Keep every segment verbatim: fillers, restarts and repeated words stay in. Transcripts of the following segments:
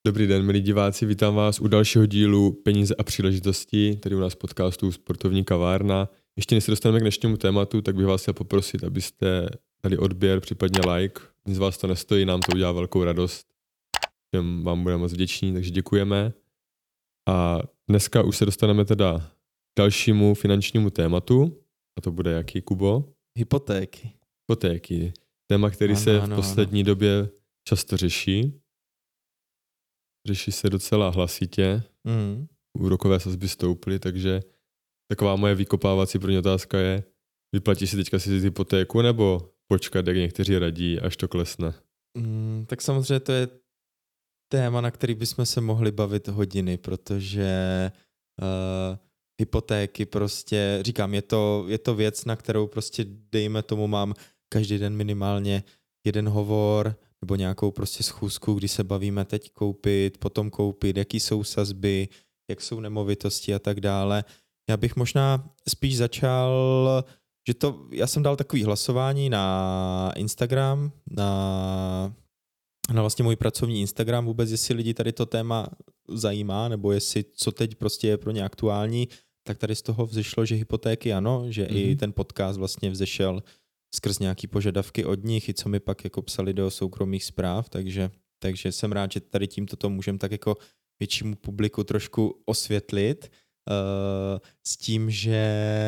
Dobrý den, milí diváci, vítám vás u dalšího dílu Peníze a příležitosti, tady u nás podcastu Sportovní kavárna. Ještě než se dostaneme k dnešnímu tématu, tak bych vás chtěl poprosit, abyste dali odběr, případně like. Nic z vás to nestojí, nám to udělá velkou radost. Všem vám budeme moc vděční, takže děkujeme. A dneska už se dostaneme teda k dalšímu finančnímu tématu. A to bude jaký, Kubo? Hypotéky. Hypotéky. Téma, který Ano, se v ano, poslední ano. době často řeší. Řeší se docela hlasitě. Mm. Úrokové sazby stouply, takže taková moje vykopávací první otázka je, vyplatí si teďka si hypotéku nebo počkat, jak někteří radí, až to klesne? Mm, tak samozřejmě to je téma, na který bychom se mohli bavit hodiny, protože uh, hypotéky prostě, říkám, je to, je to věc, na kterou prostě dejme tomu mám každý den minimálně jeden hovor nebo nějakou prostě schůzku, kdy se bavíme teď koupit, potom koupit, jaký jsou sazby, jak jsou nemovitosti a tak dále. Já bych možná spíš začal, že to, já jsem dal takový hlasování na Instagram, na, na vlastně můj pracovní Instagram vůbec, jestli lidi tady to téma zajímá, nebo jestli co teď prostě je pro ně aktuální, tak tady z toho vzešlo, že hypotéky ano, že mm-hmm. i ten podcast vlastně vzešel skrz nějaký požadavky od nich, i co mi pak jako psali do soukromých zpráv, takže, takže jsem rád, že tady tímto to můžeme tak jako většímu publiku trošku osvětlit, uh, s tím, že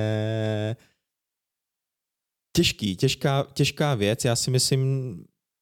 těžký, těžká, těžká věc, já si myslím,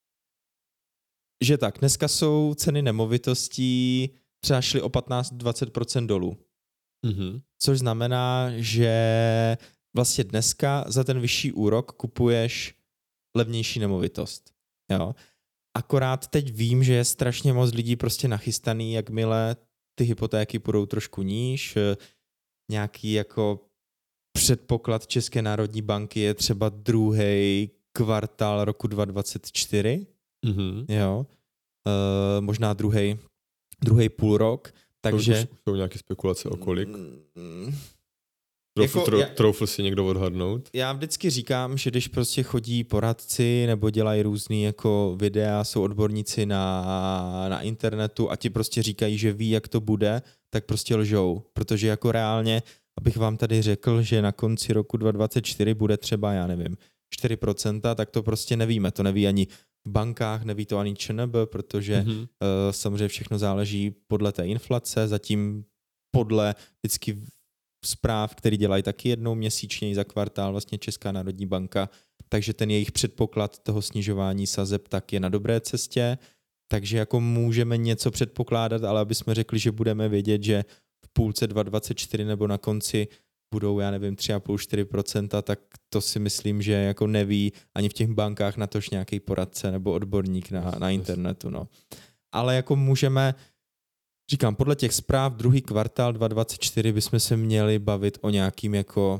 že tak, dneska jsou ceny nemovitostí třeba šly o patnáct až dvacet procent dolů, Mm-hmm. což znamená, že vlastně dneska za ten vyšší úrok kupuješ levnější nemovitost. Jo? Akorát teď vím, že je strašně moc lidí prostě nachystaný, jakmile ty hypotéky půjdou trošku níž. Nějaký jako předpoklad České národní banky je třeba druhý kvartál roku dva tisíce dvacet čtyři. Mm-hmm. Jo? E, možná druhý druhý půl rok. Takže Už jsou nějaké spekulace o kolik? Mm, Troufl, jako tro, já- troufl si někdo odhadnout? Já vždycky říkám, že když prostě chodí poradci nebo dělají různý jako videa, jsou odborníci na, na internetu a ti prostě říkají, že ví, jak to bude, tak prostě lžou. Protože jako reálně, abych vám tady řekl, že na konci roku dva tisíce dvacet čtyři bude třeba, já nevím, čtyři procenta, tak to prostě nevíme. To neví ani v bankách, neví to ani ČNB, protože Mm-hmm. uh, samozřejmě všechno záleží podle té inflace, zatím podle vždycky zpráv, který dělají taky jednou měsíčně za kvartál vlastně Česká národní banka, takže ten jejich předpoklad toho snižování sazeb tak je na dobré cestě, takže jako můžeme něco předpokládat, ale aby jsme řekli, že budeme vědět, že v půlce dva tisíce dvacet čtyři nebo na konci budou, já nevím, tři celá pět až čtyři procenta, tak to si myslím, že jako neví ani v těch bankách natož nějaký poradce nebo odborník na, na internetu. No. Ale jako můžeme, říkám, podle těch zpráv druhý kvartál dva tisíce dvacet čtyři bychom se měli bavit o nějakým jako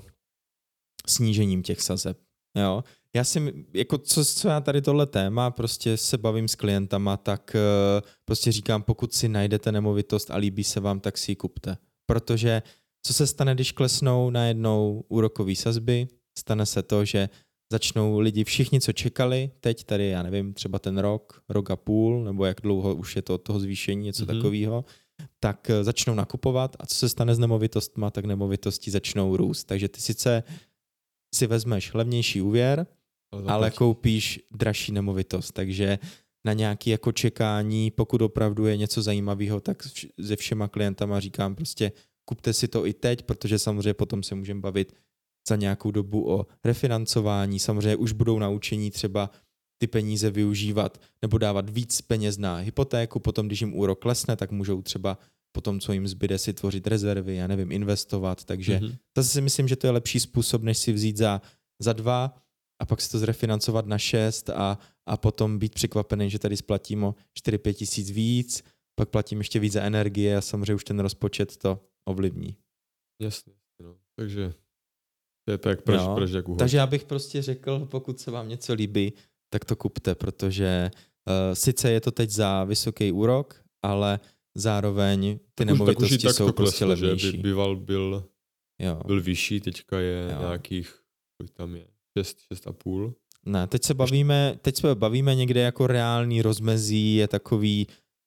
snížením těch sazeb. Jo? Já si, jako co, co já tady tohle téma, prostě se bavím s klientama, tak uh, prostě říkám, pokud si najdete nemovitost a líbí se vám, tak si ji kupte. Protože co se stane, když klesnou najednou úrokové sazby? Stane se to, že začnou lidi všichni, co čekali, teď tady, já nevím, třeba ten rok, rok a půl, nebo jak dlouho už je to od toho zvýšení, něco mm-hmm. takového, tak začnou nakupovat a co se stane s nemovitostma, tak nemovitosti začnou růst. Takže ty sice si vezmeš levnější úvěr, ale, ale koupíš dražší nemovitost. Takže na nějaké jako čekání, pokud opravdu je něco zajímavého, tak se všema klientama říkám prostě kupte si to i teď, protože samozřejmě potom se můžeme bavit za nějakou dobu o refinancování. Samozřejmě už budou naučení třeba ty peníze využívat nebo dávat víc peněz na hypotéku, potom když jim úrok klesne, tak můžou třeba potom, co jim zbyde, si tvořit rezervy, já nevím, investovat, takže mm-hmm. zase si myslím, že to je lepší způsob, než si vzít za, za dva a pak si to zrefinancovat na šest a, a potom být překvapený, že tady splatím o čtyři pět tisíc víc, pak platím ještě víc za energie a samozřejmě už ten rozpočet to ovlivní. Jasně, no. Takže to je tak proč, no, proč jak uhodí. Takže já bych prostě řekl, pokud se vám něco líbí, tak to kupte, protože uh, sice je to teď za vysoký úrok, ale zároveň ty tak nemovitosti už, tak jsou to prostě kleslo, levnější. Že býval byl, jo. byl vyšší, teďka je jo. nějakých, kolik tam je, šest, šest a půl. Ne, teď se bavíme, teď se bavíme někde jako reálný rozmezí, je takový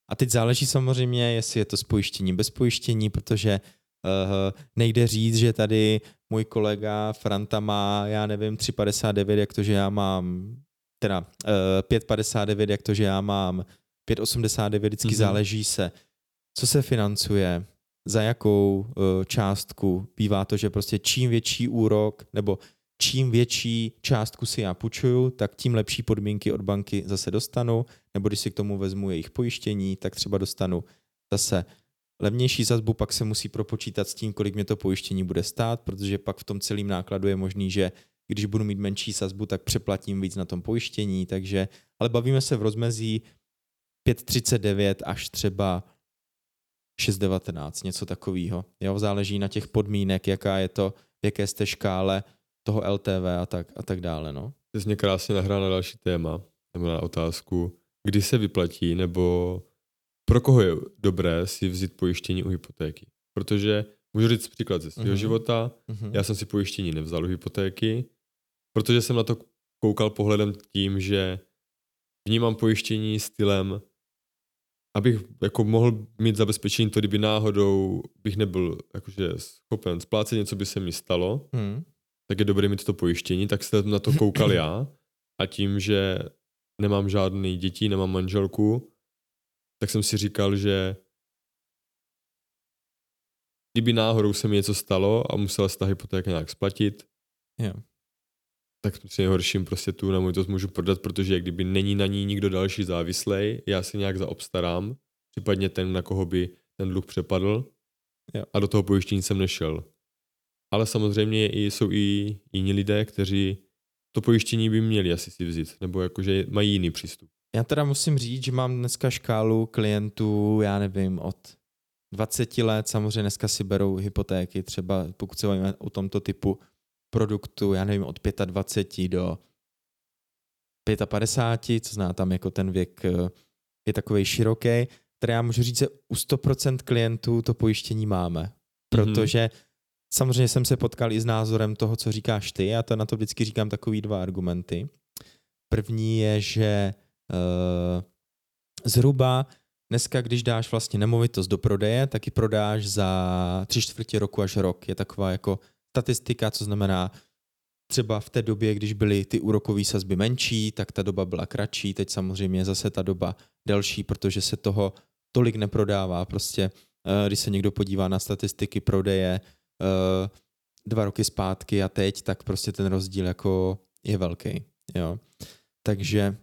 A teď záleží samozřejmě, jestli je to s pojištěním, bez pojištění, protože uh, nejde říct, že tady můj kolega Franta má, já nevím, tři padesát devět, jak to, že já mám, teda uh, pět padesát devět, jak to, že já mám pět osmdesát devět, vždycky mm-hmm. záleží se, co se financuje, za jakou uh, částku. Bývá to, že prostě čím větší úrok, nebo čím větší částku si já půjčuju, tak tím lepší podmínky od banky zase dostanu, nebo když si k tomu vezmu jejich pojištění, tak třeba dostanu zase levnější sazbu, pak se musí propočítat s tím, kolik mě to pojištění bude stát, protože pak v tom celém nákladu je možný, že když budu mít menší sazbu, tak přeplatím víc na tom pojištění, takže, ale bavíme se v rozmezí pět třicet devět až třeba šest devatenáct, něco takového. Jo, záleží na těch podmínek, jaká je to, v jaké jste škále toho L T V a tak, a tak dále. No. Ty jsi mě krásně nahrál na další téma, nebo na otázku, kdy se vyplatí, nebo pro koho je dobré si vzít pojištění u hypotéky. Protože můžu říct příklad ze svého mm-hmm. života, mm-hmm. já jsem si pojištění nevzal u hypotéky, protože jsem na to koukal pohledem tím, že vnímám pojištění stylem, abych jako mohl mít zabezpečení to, kdyby náhodou bych nebyl jakože schopen splácet něco, by se mi stalo, mm. tak je dobré mít to pojištění, tak jsem na to koukal já a tím, že nemám žádný děti, nemám manželku, tak jsem si říkal, že kdyby náhodou se mi něco stalo a musela se ta hypotéka nějak splatit, yeah. tak při nejhorším prostě tu nemovitost můžu prodat, protože kdyby není na ní nikdo další závislej, já si nějak zaobstarám, případně ten, na koho by ten dluh přepadl yeah. a do toho pojištění jsem nešel. Ale samozřejmě jsou i jiní lidé, kteří to pojištění by měli asi si vzít, nebo jakože mají jiný přístup. Já teda musím říct, že mám dneska škálu klientů, já nevím, od dvacet let, samozřejmě dneska si berou hypotéky, třeba pokud se bavíme o tomto typu produktu, já nevím, od dvacet pět do padesát pět, co zná tam jako ten věk je takovej široký, které já můžu říct, že u sto procent klientů to pojištění máme, protože mm-hmm. samozřejmě jsem se potkal i s názorem toho, co říkáš ty, a to na to vždycky říkám takový dva argumenty. První je, že uh, zhruba dneska, když dáš vlastně nemovitost do prodeje, tak ji prodáš za tři čtvrtě roku až rok. Je taková jako statistika, co znamená třeba v té době, když byly ty úrokové sazby menší, tak ta doba byla kratší, teď samozřejmě zase ta doba delší, protože se toho tolik neprodává. Prostě uh, když se někdo podívá na statistiky prodeje uh, dva roky zpátky a teď, tak prostě ten rozdíl jako je velký. Jo. Takže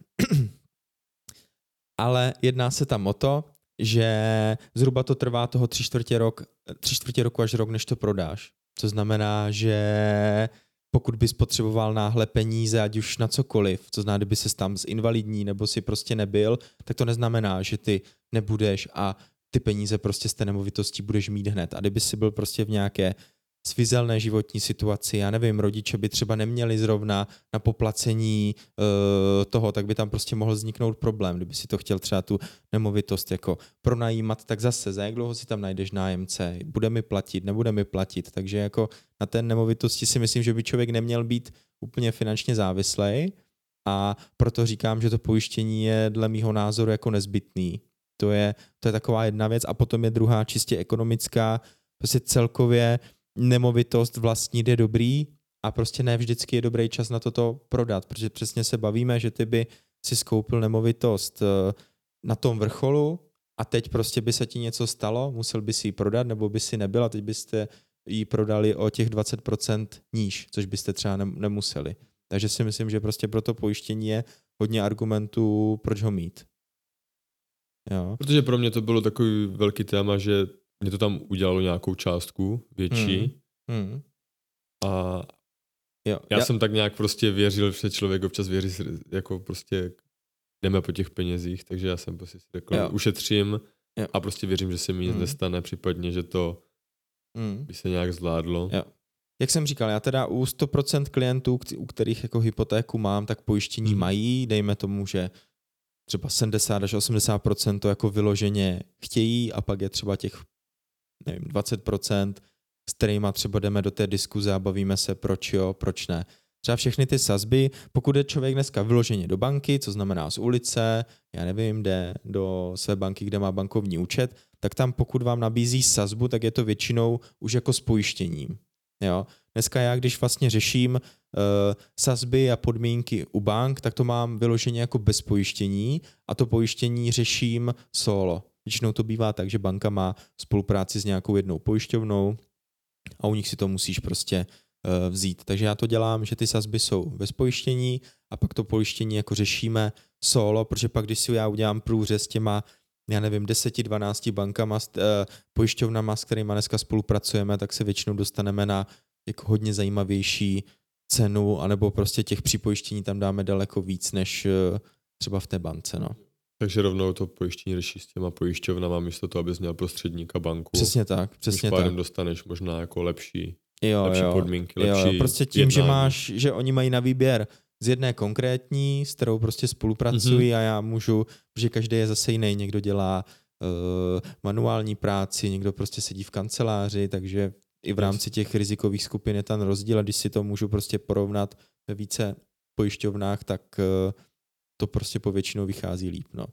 ale jedná se tam o to, že zhruba to trvá toho tři čtvrtě, rok, tři čtvrtě roku až rok, než to prodáš. To znamená, že pokud bys potřeboval náhle peníze, ať už na cokoliv, to znamená, kdyby ses tam zinvalidní nebo si prostě nebyl, tak to neznamená, že ty nebudeš a ty peníze prostě z té nemovitosti budeš mít hned. A kdyby si byl prostě v nějaké svizelné životní situaci, já nevím, rodiče by třeba neměli zrovna na poplacení uh, toho, tak by tam prostě mohl vzniknout problém. Kdyby si to chtěl třeba tu nemovitost jako pronajímat, tak zase za jak dlouho si tam najdeš nájemce, bude mi platit, nebude mi platit, takže jako na té nemovitosti si myslím, že by člověk neměl být úplně finančně závislej a proto říkám, že to pojištění je dle mýho názoru jako nezbytný. To je, to je taková jedna věc a potom je druhá čistě ekonomická, prostě celkově nemovitost vlastnit je dobrý a prostě ne vždycky je dobrý čas na toto prodat, protože přesně se bavíme, že ty by si skoupil nemovitost na tom vrcholu a teď prostě by se ti něco stalo, musel by si ji prodat nebo by si nebyl a teď byste ji prodali o těch dvacet procent níž, což byste třeba nemuseli. Takže si myslím, že prostě pro to pojištění je hodně argumentů, proč ho mít. Jo. Protože pro mě to bylo takový velký téma, že mě to tam udělalo nějakou částku větší hmm. Hmm. a jo, já, já jsem tak nějak prostě věřil, že člověk občas věří, jako prostě jdeme po těch penězích, takže já jsem prostě si řekl, jo. ušetřím jo. a prostě věřím, že se mi nic hmm. nestane, případně, že to hmm. by se nějak zvládlo. Jo. Jak jsem říkal, já teda u sto procent klientů, u kterých jako hypotéku mám, tak pojištění hmm. mají, dejme tomu, že třeba sedmdesát až osmdesát procent to jako vyloženě chtějí a pak je třeba těch nevím, dvacet procent, s kterýma třeba jdeme do té diskuze a bavíme se, proč jo, proč ne. třeba všechny ty sazby, pokud je člověk dneska vyloženě do banky, co znamená z ulice, já nevím, jde do své banky, kde má bankovní účet, tak tam pokud vám nabízí sazbu, tak je to většinou už jako s pojištěním. Jo? Dneska já, když vlastně řeším uh, sazby a podmínky u bank, tak to mám vyloženě jako bez pojištění a to pojištění řeším solo. Většinou to bývá tak, že banka má spolupráci s nějakou jednou pojišťovnou a u nich si to musíš prostě uh, vzít. Takže já to dělám, že ty sazby jsou bez pojištění a pak to pojištění jako řešíme solo, protože pak, když si já udělám průřez těma, já nevím, deset dvanáct bankama, uh, pojišťovnama, s kterými dneska spolupracujeme, tak se většinou dostaneme na jako hodně zajímavější cenu, anebo prostě těch připojištění tam dáme daleko víc, než uh, třeba v té bance, no. Takže rovnou to pojištění řeší s těma pojišťovnama místo toho, abys měl prostředníka banku. Přesně tak, přesně tak. Pádem dostaneš možná jako lepší, jo, lepší jo. podmínky, jo, lepší jo. Prostě tím, jednání. že máš, že oni mají na výběr z jedné konkrétní, s kterou prostě spolupracují mm-hmm. a já můžu, protože každý je zase jiný, někdo dělá uh, manuální práci, někdo prostě sedí v kanceláři, takže i v rámci těch rizikových skupin je ten rozdíl a když si to můžu prostě porovnat ve více pojišťovnách, tak uh, to prostě povětšinou vychází líp, no.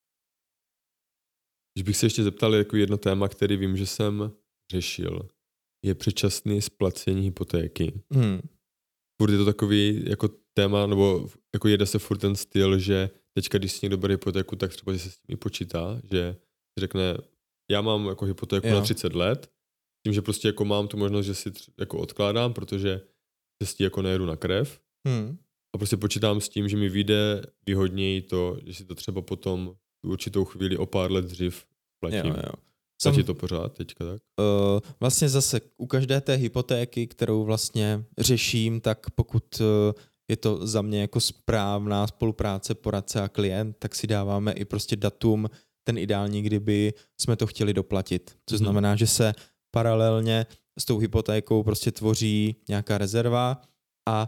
Když bych se ještě zeptal jako jedno téma, který vím, že jsem řešil, je předčasné splacení hypotéky. Hmm. Furt je to takový jako téma, nebo jako jede se furt ten styl, že teďka, když si někdo bere hypotéku, tak třeba se s tím i počítá, že řekne, já mám jako hypotéku jo. na třicet let, tím, že prostě jako mám tu možnost, že si tř- jako odkládám, protože se s tím jako nejedu na krev Hmm. a prostě počítám s tím, že mi vyjde výhodněji to, že si to třeba potom v určitou chvíli o pár let dřív platím. Jo, jo. Platí Sam, to pořád teďka tak? Uh, vlastně zase u každé té hypotéky, kterou vlastně řeším, tak pokud uh, je to za mě jako správná spolupráce poradce a klient, tak si dáváme i prostě datum, ten ideální, kdyby jsme to chtěli doplatit. Což hmm. znamená, že se paralelně s tou hypotékou prostě tvoří nějaká rezerva a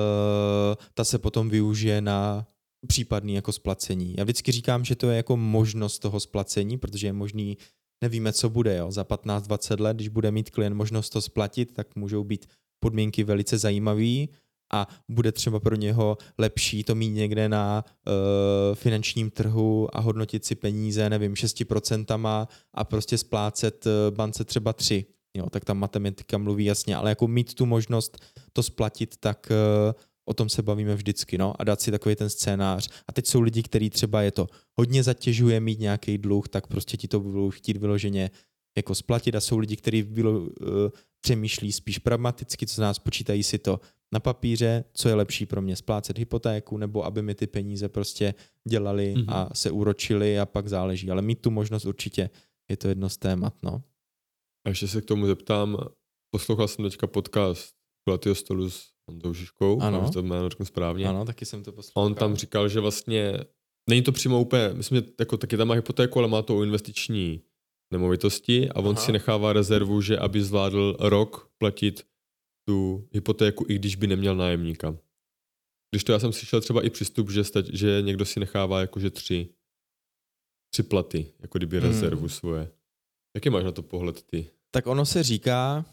uh, ta se potom využije na případný jako splacení. Já vždycky říkám, že to je jako možnost toho splacení, protože je možný, nevíme, co bude, jo. Za patnáct dvacet let, když bude mít klient možnost to splatit, tak můžou být podmínky velice zajímavé a bude třeba pro něho lepší to mít někde na uh, finančním trhu a hodnotit si peníze, nevím, šest procent a prostě splácet uh, bance třeba tři. Jo, tak ta matematika mluví jasně, ale jako mít tu možnost to splatit, tak uh, o tom se bavíme vždycky, no, a dát si takový ten scénář. A teď jsou lidi, kteří třeba je to hodně zatěžuje mít nějaký dluh, tak prostě ti to budou chtít vyloženě jako splatit a jsou lidi, kteří uh, přemýšlí spíš pragmaticky, co znamená, počítají si to na papíře, co je lepší pro mě, splácet hypotéku, nebo aby mi ty peníze prostě dělali mm-hmm. a se úročili a pak záleží. Ale mít tu možnost určitě je to jedno z témat, no. A ještě se k tomu zeptám, poslouchal jsem teďka podcast Kulatýho stolu s Honzou Žižkou, ano. to jméno řeknu správně. Ano, taky jsem to poslouchal. On tam říkal, že vlastně není to přímo úplně, myslím, že jako, taky tam má hypotéku, ale má to o investiční nemovitosti a on Aha. si nechává rezervu, že aby zvládl rok platit tu hypotéku, i když by neměl nájemníka. Když to já jsem slyšel třeba i přístup, že, stať, že někdo si nechává jakože tři, tři platy, jako kdyby hmm. rezervu svoje. Jaký máš na to pohled ty? Tak ono se říká,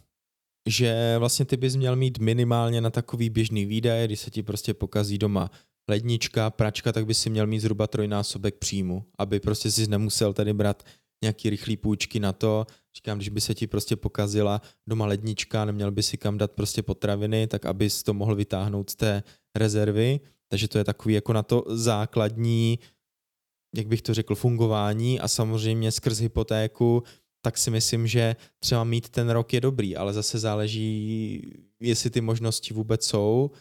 že vlastně ty bys měl mít minimálně na takový běžný výdaje, když se ti prostě pokazí doma lednička, pračka, tak bys si měl mít zhruba trojnásobek příjmu, aby prostě si nemusel tady brát nějaký rychlý půjčky na to. Říkám, když by se ti prostě pokazila doma lednička, neměl by si kam dát prostě potraviny, tak abys to mohl vytáhnout z té rezervy. Takže to je takový jako na to základní, jak bych to řekl, fungování a samozřejmě skrz hypotéku, tak si myslím, že třeba mít ten rok je dobrý, ale zase záleží, jestli ty možnosti vůbec jsou.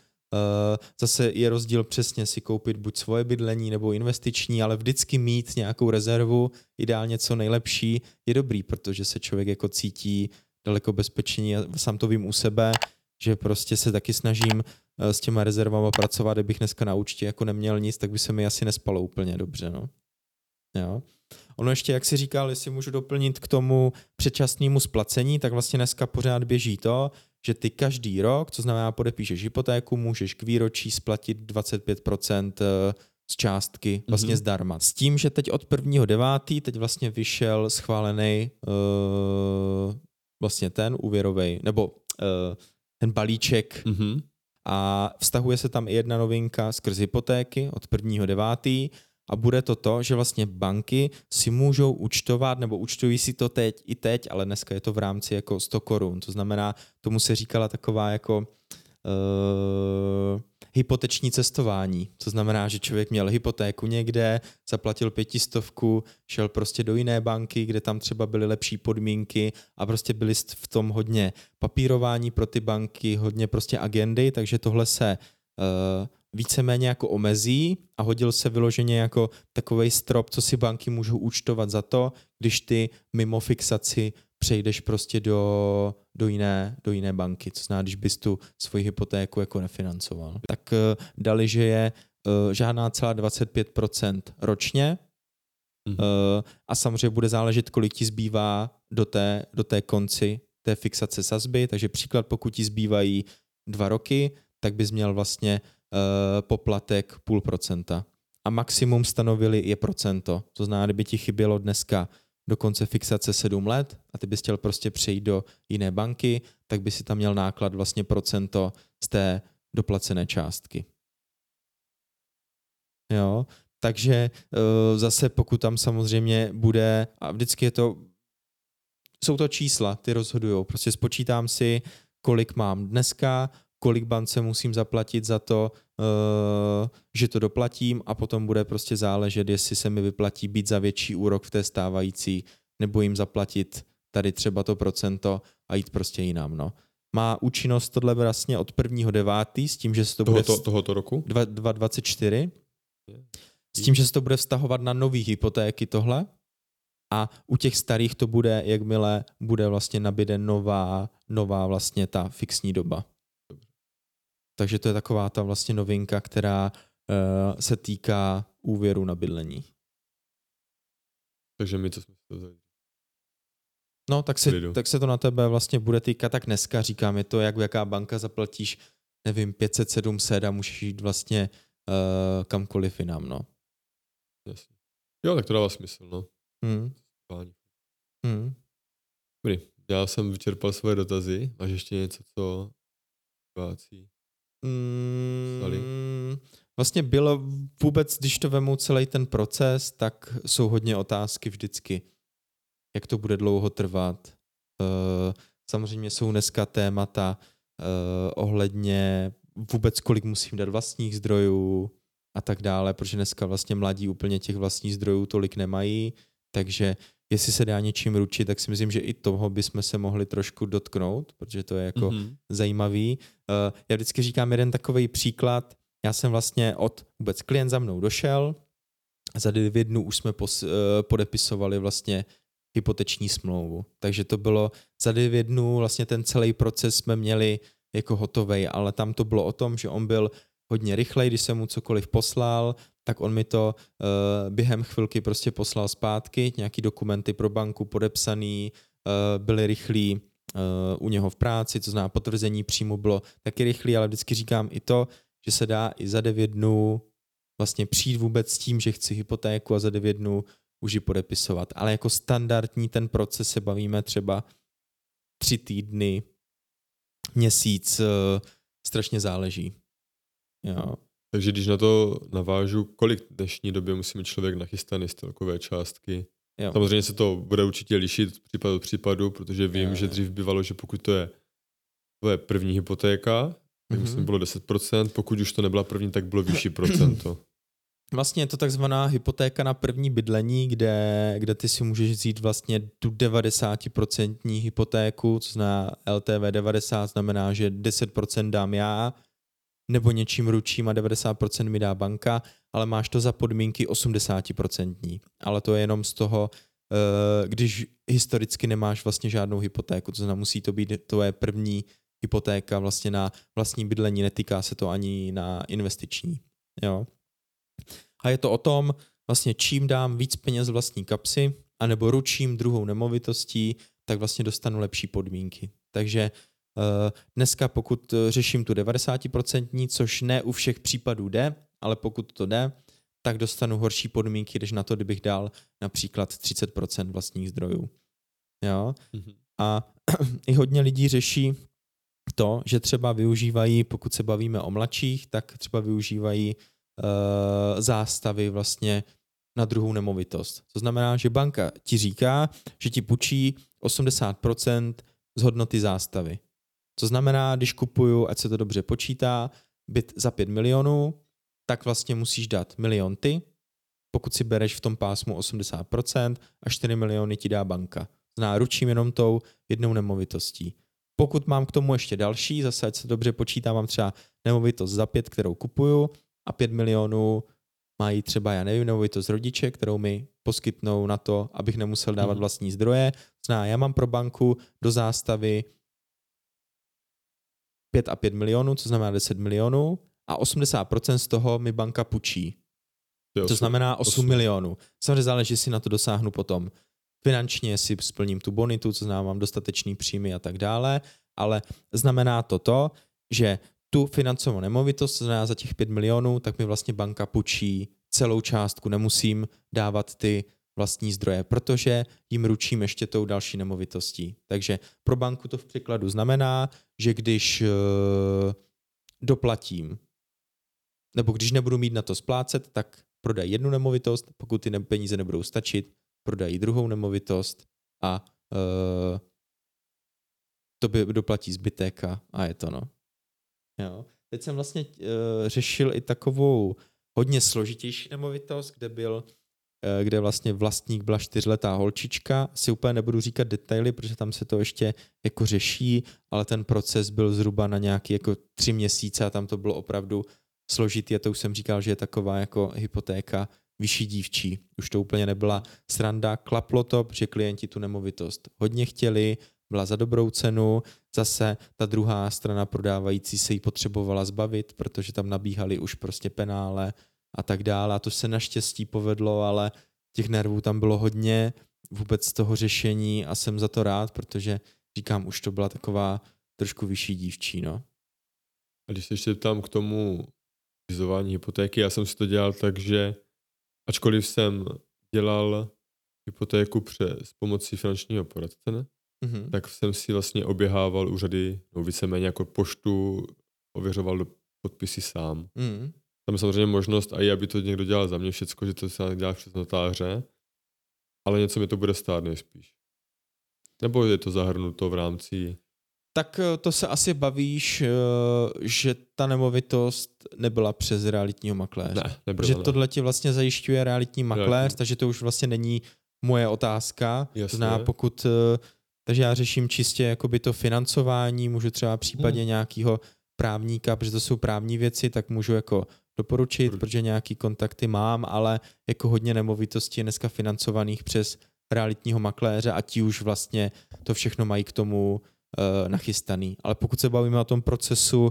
Zase je rozdíl přesně si koupit buď svoje bydlení nebo investiční, ale vždycky mít nějakou rezervu, ideálně co nejlepší, je dobrý, protože se člověk jako cítí daleko bezpečněji. Sám to vím u sebe, že prostě se taky snažím s těma rezervama pracovat, kdybych dneska na účtě jako neměl nic, tak by se mi asi nespalo úplně dobře, no. Jo. Ono ještě, jak si říkal, jestli můžu doplnit k tomu předčasnému splacení, tak vlastně dneska pořád běží to, že ty každý rok, co znamená podepíšeš hypotéku, můžeš k výročí splatit dvacet pět procent z částky vlastně mm-hmm. zdarma. S tím, že teď od prvního devátého teď vlastně vyšel schválený uh, vlastně ten úvěrovej, nebo uh, ten balíček mm-hmm. a vztahuje se tam i jedna novinka skrz hypotéky od prvního devátého a bude to to, že vlastně banky si můžou účtovat, nebo účtují si to teď i teď, ale dneska je to v rámci jako sto korun. To znamená, tomu se říkala taková jako uh, hypoteční cestování. To znamená, že člověk měl hypotéku někde, zaplatil pětistovku, šel prostě do jiné banky, kde tam třeba byly lepší podmínky a prostě byly v tom hodně papírování pro ty banky, hodně prostě agendy, takže tohle se uh, víceméně jako omezí a hodil se vyloženě jako takovej strop, co si banky můžou účtovat za to, když ty mimo fixaci přejdeš prostě do, do, jiné, do jiné banky. Co znamená, když bys tu svoji hypotéku jako nefinancoval. Tak uh, dali, že je uh, žádná celá dvacet pět procent ročně mm. uh, a samozřejmě bude záležet, kolik ti zbývá do té, do té konci té fixace sazby. Takže příklad, pokud ti zbývají dva roky, tak bys měl vlastně uh, poplatek půl procenta. A maximum stanovili je procento. To znamená, kdyby ti chybělo dneska do konce fixace sedm let a ty bys chtěl prostě přejít do jiné banky, tak by si tam měl náklad vlastně procento z té doplacené částky. Jo, takže uh, zase pokud tam samozřejmě bude, a vždycky je to, jsou to čísla, ty rozhodujou, prostě spočítám si, kolik mám dneska, kolik bance musím zaplatit za to, uh, že to doplatím a potom bude prostě záležet, jestli se mi vyplatí být za větší úrok v té stávající, nebo jim zaplatit tady třeba to procento a jít prostě jinam. No. Má účinnost tohle vlastně od prvního devátého s tím, že se to tohoto, bude... Tohoto roku? dva tisíce dvacet čtyři. S tím, že se to bude vztahovat na nový hypotéky tohle a u těch starých to bude, jakmile bude vlastně nabíde nová, nová vlastně ta fixní doba. Takže to je taková ta vlastně novinka, která uh, se týká úvěru na bydlení. Takže my, co jsme to vzali? No, tak se, tak se to na tebe vlastně bude týkat, tak dneska říkám, je to, jak jaká banka zaplatíš, nevím, pět set, sedm set a můžeš jít vlastně uh, kamkoliv jinam, no. Jasně. Jo, tak to dává smysl, no. Hmm. Hmm. Dobrý, já jsem vyčerpal svoje dotazy. Máš ještě něco, co vácí? Mm, vlastně bylo vůbec, když to vemu celý ten proces, tak jsou hodně otázky vždycky. Jak to bude dlouho trvat. Uh, samozřejmě jsou dneska témata uh, ohledně vůbec, kolik musím dát vlastních zdrojů a tak dále, protože dneska vlastně mladí úplně těch vlastních zdrojů tolik nemají, takže jestli se dá něčím ručit, tak si myslím, že i toho bychom se mohli trošku dotknout, protože to je jako mm-hmm. zajímavý. Uh, já vždycky říkám jeden takovej příklad. Já jsem vlastně od vůbec klient za mnou došel, za devět dnů už jsme pos, uh, podepisovali vlastně hypoteční smlouvu. Takže to bylo za devět dnů, vlastně ten celý proces jsme měli jako hotovej, ale tam to bylo o tom, že on byl hodně rychlej, když jsem mu cokoliv poslal, tak on mi to uh, během chvilky prostě poslal zpátky, nějaký dokumenty pro banku podepsaný, uh, byly rychlý uh, u něho v práci, to znamená potvrzení příjmu bylo taky rychlý, ale vždycky říkám i to, že se dá i za devět dnů vlastně přijít vůbec s tím, že chci hypotéku a za devět dnů už ji podepisovat. Ale jako standardní ten proces se bavíme třeba tři týdny, měsíc, uh, strašně záleží. Jo. Takže když na to navážu, kolik v dnešní době musí mít člověk nachystaný z celkové částky? Jo. Samozřejmě se to bude určitě lišit případ od případu, protože vím, jo, že dřív bývalo, že pokud to je tvoje první hypotéka, tak mm-hmm. myslím bylo deset procent, pokud už to nebyla první, tak bylo vyšší procento. Vlastně je to takzvaná hypotéka na první bydlení, kde, kde ty si můžeš vzít vlastně tu devadesát procent hypotéku, co znamená L T V devadesát, znamená, že deset procent dám já, nebo něčím ručím a devadesát procent mi dá banka, ale máš to za podmínky osmdesát procent. Ale to je jenom z toho, když historicky nemáš vlastně žádnou hypotéku, to znamená, musí to být tvoje první hypotéka vlastně na vlastní bydlení, netýká se to ani na investiční. Jo. A je to o tom, vlastně čím dám víc peněz z vlastní kapsy, anebo ručím druhou nemovitostí, tak vlastně dostanu lepší podmínky. Takže dneska, pokud řeším tu devadesát procent, což ne u všech případů jde, ale pokud to jde, tak dostanu horší podmínky, než na to, kdybych dal například třicet procent vlastních zdrojů. Jo? Mm-hmm. A i hodně lidí řeší to, že třeba využívají, pokud se bavíme o mladších, tak třeba využívají uh, zástavy vlastně na druhou nemovitost. To znamená, že banka ti říká, že ti půjčí osmdesát procent z hodnoty zástavy. To znamená, když kupuju, ať se to dobře počítá, byt za pět milionů, tak vlastně musíš dát milion ty, pokud si bereš v tom pásmu osmdesát procent a čtyři miliony ti dá banka. Znamená, ručím jenom tou jednou nemovitostí. Pokud mám k tomu ještě další, zase ať se dobře počítá, mám třeba nemovitost za pět, kterou kupuju a pět milionů mají třeba, já nevím, nemovitost rodiče, kterou mi poskytnou na to, abych nemusel dávat vlastní zdroje. Znamená, já mám pro banku do zástavy pět a pět milionů, co znamená deset milionů a osmdesát procent z toho mi banka půjčí. To znamená osm milionů. Samozřejmě záleží, jestli na to dosáhnu potom finančně, jestli splním tu bonitu, co znamená, mám dostatečný příjmy a tak dále, ale znamená to to, že tu financovanou nemovitost, to znamená za těch pět milionů, tak mi vlastně banka půjčí celou částku, nemusím dávat ty vlastní zdroje, protože jim ručím ještě tou další nemovitostí. Takže pro banku to v překladu znamená, že když uh, doplatím, nebo když nebudu mít na to splácet, tak prodají jednu nemovitost, pokud ty peníze nebudou stačit, prodají druhou nemovitost a uh, to by doplatí zbytek a, a je to no. Jo. Teď jsem vlastně uh, řešil i takovou hodně složitější nemovitost, kde byl, uh, kde vlastně vlastník byla čtyřletá holčička. Asi úplně nebudu říkat detaily, protože tam se to ještě jako řeší, ale ten proces byl zhruba na nějaký jako tři měsíce a tam to bylo opravdu složitý a to už jsem říkal, že je taková jako hypotéka vyšší dívčí. Už to úplně nebyla sranda, klaplo to, protože klienti tu nemovitost hodně chtěli, byla za dobrou cenu, zase ta druhá strana prodávající se jí potřebovala zbavit, protože tam nabíhali už prostě penále a tak dále a to se naštěstí povedlo, ale těch nervů tam bylo hodně, vůbec z toho řešení a jsem za to rád, protože říkám, už to byla taková trošku vyšší dívčí, no. A když se ještě tam k tomu vyřizování hypotéky, já jsem si to dělal tak, že ačkoliv jsem dělal hypotéku přes pomocí finančního poradce, ne? Mm-hmm. tak jsem si vlastně oběhával úřady, no víceméně jako poštu, ověřoval do podpisy sám. Mm-hmm. Tam je samozřejmě možnost, a i aby to někdo dělal za mě všecko, že to se dělá přes notáře, ale něco mi to bude stát nejspíš. Nebo je to zahrnuto v rámci... Tak to se asi bavíš, že ta nemovitost nebyla přes realitního makléře. Ne, nebyla, protože ne. tohle ti vlastně zajišťuje realitní makléř, Realitní. takže to už vlastně není moje otázka. Jasně. Zná, pokud, takže já řeším čistě jakoby to financování, můžu třeba případně hmm. nějakého právníka, protože to jsou právní věci, tak můžu jako doporučit, hmm. protože nějaký kontakty mám, ale jako hodně nemovitostí je dneska financovaných přes realitního makléře a ti už vlastně to všechno mají k tomu uh, nachystaný. Ale pokud se bavíme o tom procesu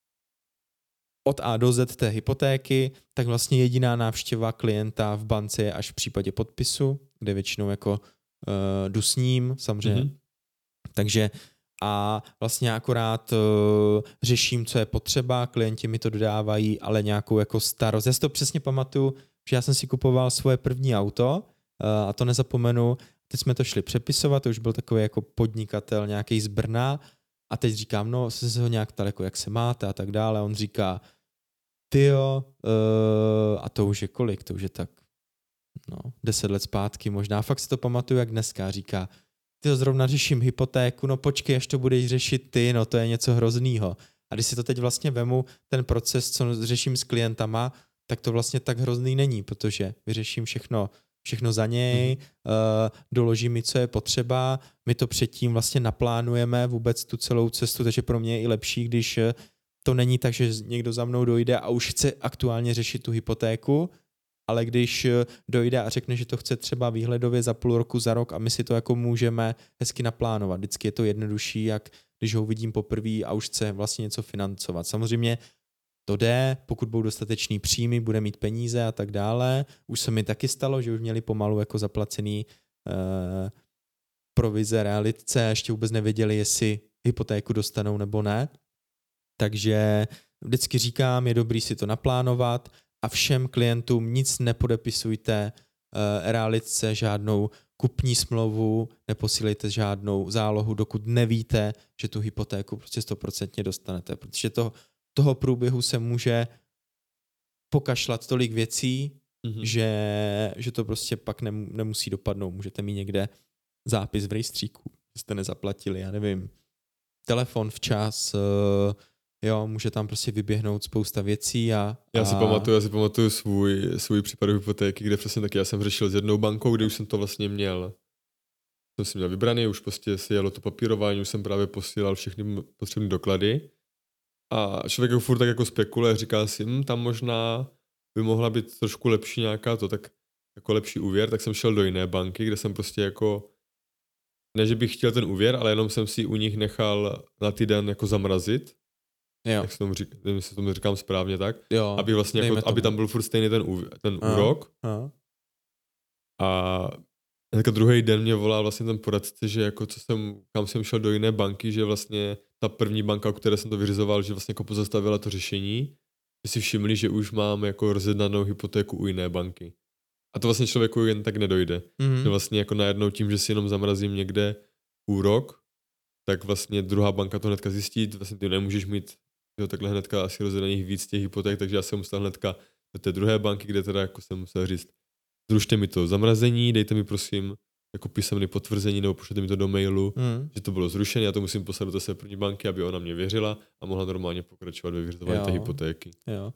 od A do Z té hypotéky, tak vlastně jediná návštěva klienta v bance je až v případě podpisu, kde většinou jako uh, jdu s ním, samozřejmě. Mm-hmm. Takže a vlastně akorát uh, řeším, co je potřeba, klienti mi to dodávají, ale nějakou jako starost. Já si to přesně pamatuju, že já jsem si kupoval svoje první auto uh, a to nezapomenu. Teď jsme to šli přepisovat, to už byl takový jako podnikatel nějaký z Brna a teď říkám, no, jsem se ho nějak ptal, jako jak se máte a tak dále. On říká, tyjo, uh, a to už je kolik, to už je tak, no, deset let zpátky možná. Fakt si to pamatuju, jak dneska říká, tyjo, zrovna řeším hypotéku, no počkej, až to budeš řešit ty, no to je něco hroznýho. A když si to teď vlastně vemu, ten proces, co řeším s klientama, tak to vlastně tak hrozný není, protože vyřeším všechno, všechno za něj, mm. uh, doloží mi, co je potřeba, my to předtím vlastně naplánujeme vůbec tu celou cestu, takže pro mě je i lepší, když to není tak, že někdo za mnou dojde a už chce aktuálně řešit tu hypotéku, ale když dojde a řekne, že to chce třeba výhledově za půl roku, za rok a my si to jako můžeme hezky naplánovat. Vždycky je to jednodušší, jak když ho vidím poprvé a už chce vlastně něco financovat. Samozřejmě to jde, pokud budou dostatečný příjmy, bude mít peníze a tak dále. Už se mi taky stalo, že už měli pomalu jako zaplacený eh, provize realitce a ještě vůbec nevěděli, jestli hypotéku dostanou nebo ne. Takže vždycky říkám, je dobrý si to naplánovat a všem klientům nic nepodepisujte, uh, realitce žádnou kupní smlouvu, neposílejte žádnou zálohu, dokud nevíte, že tu hypotéku prostě stoprocentně dostanete, protože to, toho průběhu se může pokašlat tolik věcí, mm-hmm. že, že to prostě pak nem, nemusí dopadnout. Můžete mít někde zápis v rejstříku, že jste nezaplatili, já nevím, telefon včas, uh, jo, může tam prostě vyběhnout spousta věcí a... Já si a... pamatuju, já si pamatuju svůj, svůj případ hypotéky, kde přesně taky já jsem řešil s jednou bankou, kde už jsem to vlastně měl. Jsem si měl vybraný, už prostě si jelo to papírování, už jsem právě posílal všechny potřebné doklady. A člověk jako furt tak jako spekuluje, říká si, hm, tam možná by mohla být trošku lepší nějaká to, tak jako lepší úvěr, tak jsem šel do jiné banky, kde jsem prostě jako, ne, že bych chtěl ten úvěr, ale jenom jsem si u nich nechal na týden jako zamrazit. Jo. Jak se tomu, řík, nevím, jestli tomu říkám správně tak, jo, aby vlastně jako, aby tam byl furt stejný ten, úvěr, ten a, úrok. A. A jako druhý den mě volal vlastně ten poradce, že jako co jsem, kam jsem šel do jiné banky, že vlastně ta první banka, o které jsem to vyřizoval, že vlastně jako pozastavila to řešení, že si všimli, že už mám jako rozjednanou hypotéku u jiné banky. A to vlastně člověku jen tak nedojde. Mm-hmm. Že vlastně jako najednou tím, že si jenom zamrazím někde úrok, tak vlastně druhá banka to hnedka zjistí, vlastně ty nemůžeš mít jo, takhle hnedka asi rozjedaných víc těch hypoték, takže já jsem musel hnedka do té druhé banky, kde teda jako jsem musel říct, zrušte mi to zamrazení, dejte mi prosím jako písemné potvrzení nebo pošlete mi to do mailu, mm. že to bylo zrušené, já to musím poslat do své první banky, aby ona mě věřila a mohla normálně pokračovat ve vyřizování té hypotéky. Jo.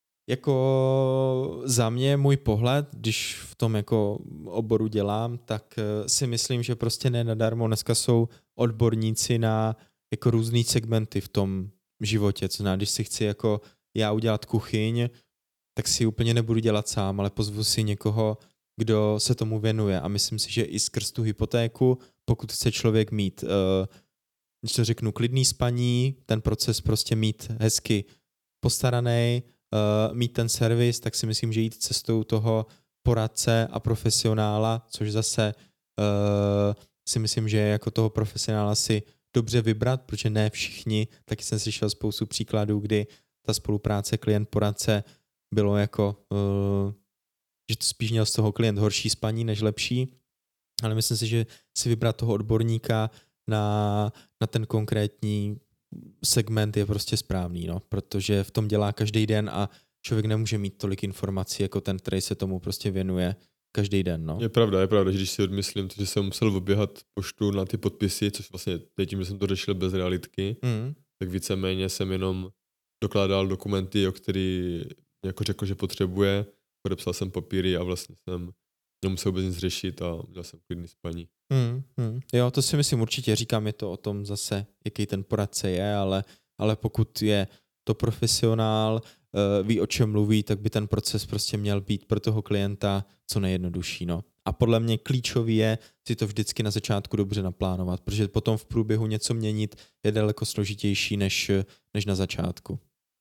Jako za mě můj pohled, když v tom jako oboru dělám, tak si myslím, že prostě ne nadarmo dneska jsou odborníci na jako různý segmenty v tom životě, co znamená, když si chci jako já udělat kuchyň, tak si úplně nebudu dělat sám, ale pozvu si někoho, kdo se tomu věnuje a myslím si, že i skrz tu hypotéku, pokud chce člověk mít, uh, když to řeknu, klidný spaní, ten proces prostě mít hezky postaraný, uh, mít ten servis, tak si myslím, že jít cestou toho poradce a profesionála, což zase uh, si myslím, že jako toho profesionála si dobře vybrat, protože ne všichni, taky jsem slyšel spoustu příkladů, kdy ta spolupráce klient-poradce bylo jako, uh, že to spíš měl z toho klient horší spaní než lepší, ale myslím si, že si vybrat toho odborníka na, na ten konkrétní segment je prostě správný, no, protože v tom dělá každý den a člověk nemůže mít tolik informací jako ten, který se tomu prostě věnuje každý den. No. Je pravda, je pravda, že když si odmyslím, že jsem musel oběhat poštu na ty podpisy, což vlastně tím, že jsem to řešil bez realitky, mm. tak víceméně jsem jenom dokládal dokumenty, o který jako řekl, že potřebuje, podepsal jsem papíry a vlastně jsem nemusel vůbec nic řešit a měl jsem klidný spaní. Mm, mm. Jo, to si myslím určitě, říkám, je to o tom zase, jaký ten poradce je, ale, ale pokud je to profesionál, uh, ví, o čem mluví, tak by ten proces prostě měl být pro toho klienta co nejjednodušší. No. A podle mě klíčový je si to vždycky na začátku dobře naplánovat, protože potom v průběhu něco měnit je daleko složitější než, než na začátku.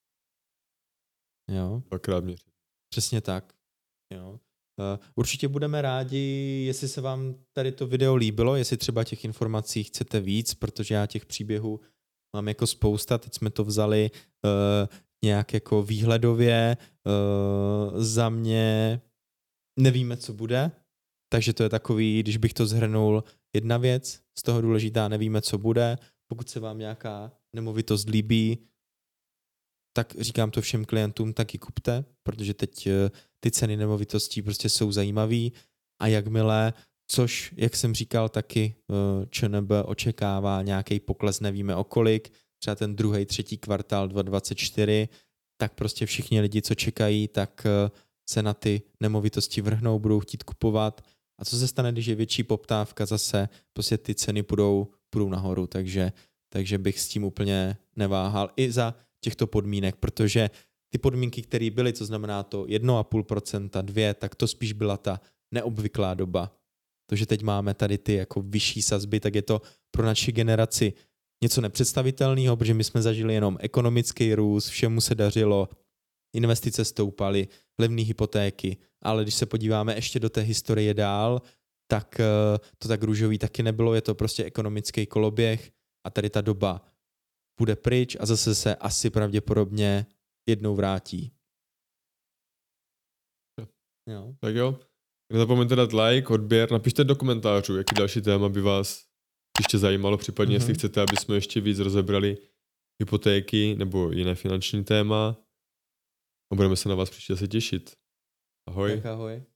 Jo. Dvakrát měřit. Přesně tak. Jo. Uh, určitě budeme rádi, jestli se vám tady to video líbilo, jestli třeba těch informací chcete víc, protože já těch příběhů mám jako spousta, teď jsme to vzali uh, nějak jako výhledově, uh, za mě nevíme, co bude, takže to je takový, když bych to zhrnul, jedna věc, z toho důležitá, nevíme, co bude, pokud se vám nějaká nemovitost líbí, tak říkám to všem klientům, taky kupte, protože teď ty ceny nemovitostí prostě jsou zajímavý a jakmile, což, jak jsem říkal, taky ČNB očekává nějaký pokles, nevíme o kolik, třeba ten druhý, třetí kvartál dva tisíce dvacet čtyři, tak prostě všichni lidi, co čekají, tak se na ty nemovitosti vrhnou, budou chtít kupovat. A co se stane, když je větší poptávka, zase prostě ty ceny půjdou, půjdou nahoru, takže, takže bych s tím úplně neváhal. I za těchto podmínek, protože ty podmínky, které byly, co znamená to jedna celá pět procenta, dvě, tak to spíš byla ta neobvyklá doba. To, že teď máme tady ty jako vyšší sazby, tak je to pro naši generaci něco nepředstavitelného, protože my jsme zažili jenom ekonomický růst, všemu se dařilo, investice stoupaly, levné hypotéky, ale když se podíváme ještě do té historie dál, tak to tak růžový taky nebylo, je to prostě ekonomický koloběh a tady ta doba bude pryč a zase se asi pravděpodobně jednou vrátí. Jo. Tak jo, Nezapomeňte dát like, odběr, napište do komentářů, jaký další téma by vás ještě zajímalo, případně mm-hmm. jestli chcete, aby jsme ještě víc rozebrali hypotéky nebo jiné finanční téma. A budeme se na vás příště se těšit. Ahoj. Tak ahoj.